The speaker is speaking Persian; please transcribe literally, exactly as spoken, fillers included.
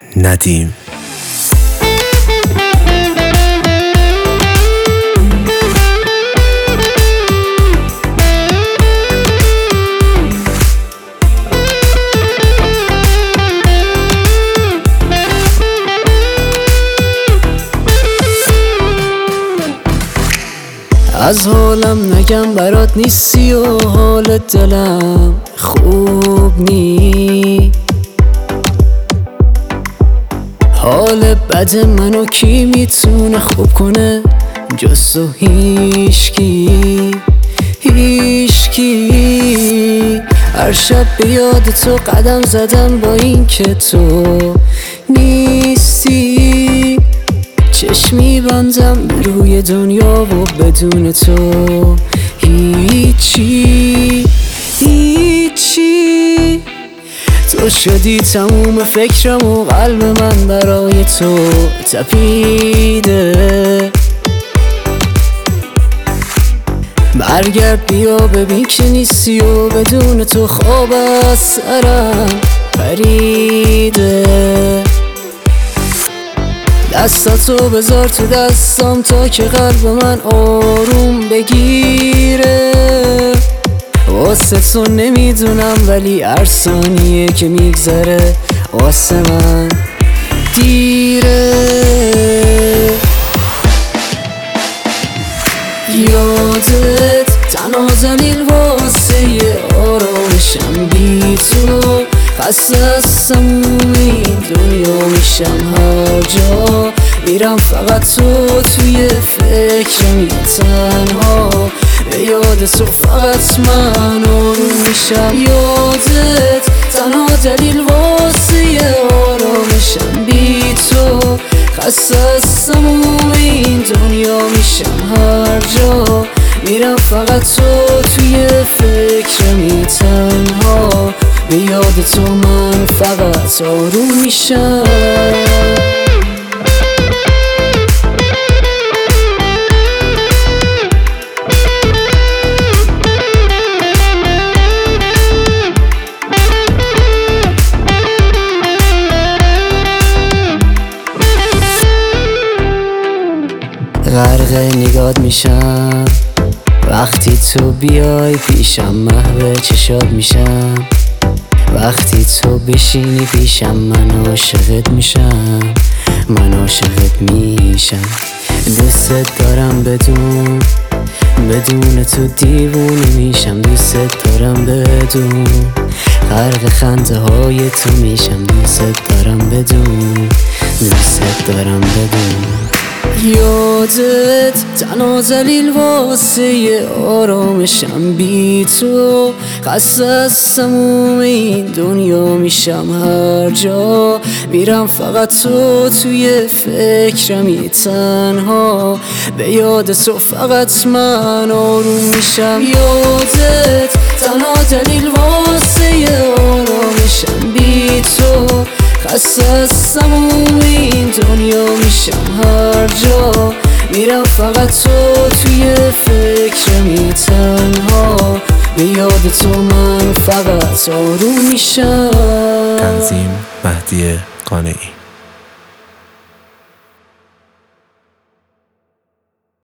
ندیم. از حالم نگم برات نیستی و حال دلم خوب نی. حال بد منو کی میتونه خوب کنه جز تو؟ هیشکی هیشکی. هر شب به یاد تو قدم زدم با این که تو نیستی. چشمی بندم به روی دنیا و بدون تو هیچی هیچی. تو شدی تموم فکرم و قلب من برای تو تپیده. برگرد بیا ببین که نیستی و بدون تو خواب از سرم پریده. دستاتو بذار تو دستم تا که قلب من آروم بگیره. واسه تو نمیدونم ولی هر ثانیه که میگذره واسه من دیره. یادت تنها دلیل واسه آرامشم بی تو. خسته از تموم این دنیا میشم هر جا میرم فقط تو توی فکرم تنها. به یاد تو فقط من آروم میشم. یادت تنها دلیل واسه آرامشم بی تو. خسته از تموم این دنیا میشم هر جا میرم فقط تو توی فکرم تنها. به یاد تو من فقط آروم میشم. غرق نگات میشم وقتی تو بیای پیشم. محو چشات میشم وقتی تو بشینی پیشم. من عاشقت میشم من عاشقت میشم. دوست دارم بدون بدون تو دیوونه میشم. دوست دارم بدون غرق خنده های تو میشم. دوست دارم بدون دوست دارم بدون. یادت تنها دلیل واسه آرامشم بی تو. خسته از تموم این دنیا میشم هر جا میرم فقط تو توی فکرم تنها. به یاد تو فقط من آروم میشم. یادت تنها دلیل واسه آرامشم بی تو. خسته از تموم این دنیا میشم هر جا میرم فقط تو توی فکرم تنها. به یاد تو من فقط آروم میشم. تنظیم مهدی قانعی.